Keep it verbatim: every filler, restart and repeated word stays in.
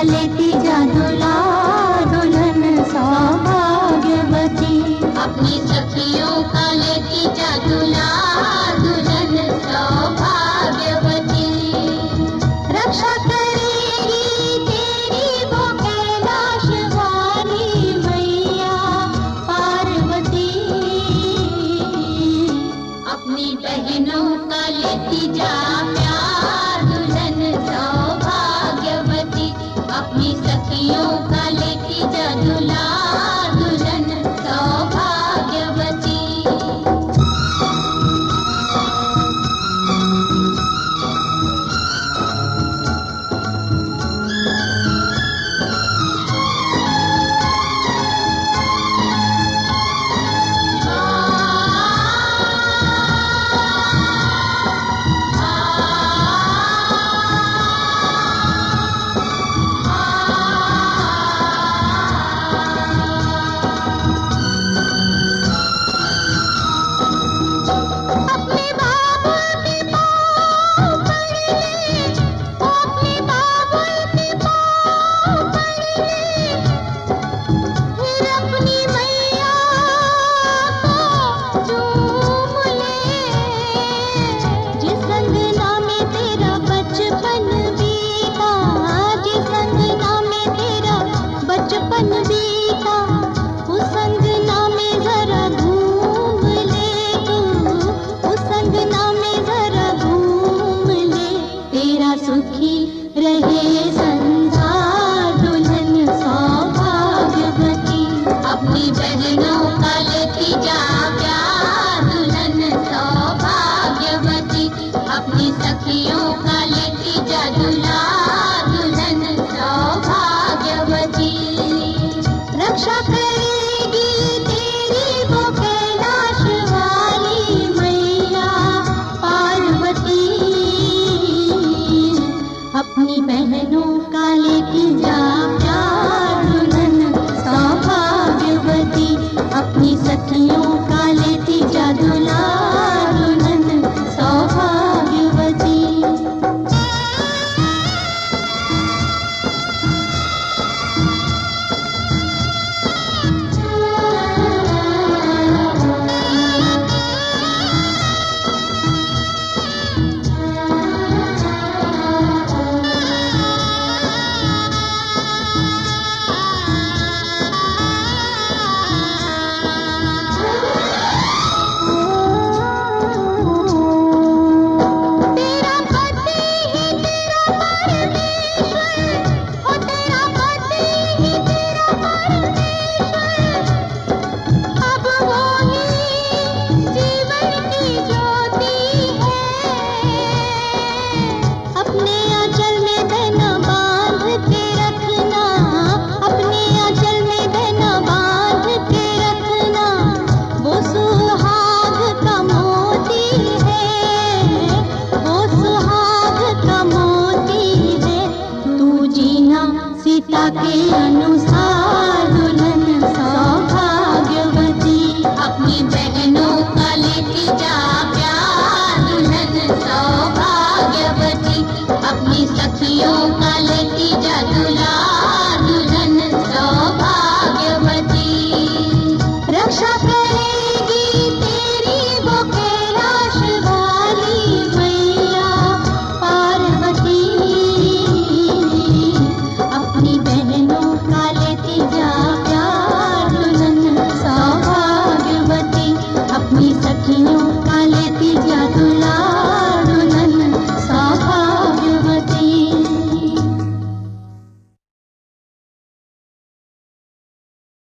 लेती जा दूल्हा दुल्हन सौभाग्यवती। अपनी सखियों का लेती जा दूल्हा दुल्हन सौभाग्यवती। रक्षा करेगी तेरी वो कैलाश वाली मैया पार्वती। अपनी बहनों का लेती जा प्यार दुल्हन सौभाग्यवती। अपनी सखियों का लेती जा दूल्हा दुल्हन सौभाग्यवती। सुखी रहे संसार दुल्हन सौभाग्यवती। अपनी बहनों का लेती जा प्यार दुल्हन सौभाग्यवती। अपनी सखियों का लेती जा दूल्हा दुल्हन सौभाग्यवती। रक्षा करेगी तेरी वो कैलाश वाली मैया पार्वती। अपनी बहनों का लेती जा प्यार दुल्हन सौभाग्यवती। अपनी सखियों का लेती जा दूल्हा दुल्हन सौभाग्यवती। सीता के अनुसार